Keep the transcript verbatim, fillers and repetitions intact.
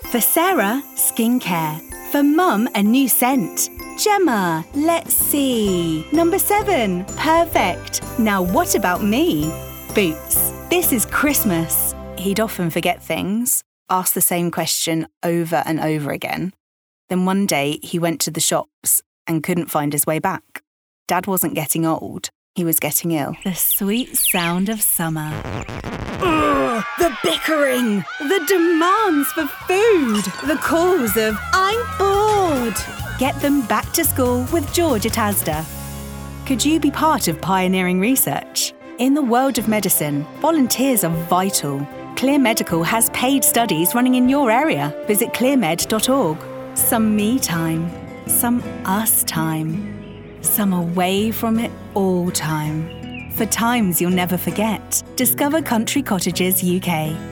For Sarah, skincare. For Mum, a new scent. Gemma, let's see. Number seven, perfect. Now what about me? Boots. This is Christmas. He'd often forget things, ask the same question over and over again. Then one day he went to the shops and couldn't find his way back. Dad wasn't getting old, he was getting ill. The sweet sound of summer. Ugh, the bickering, the demands for food, the calls of, I'm bored. Get them back to school with George at Asda. Could you be part of pioneering research? In the world of medicine, volunteers are vital. Clear Medical has paid studies running in your area. Visit clear med dot org. Some me time, some us time, some away from it all time. For times you'll never forget. Discover Country Cottages U K.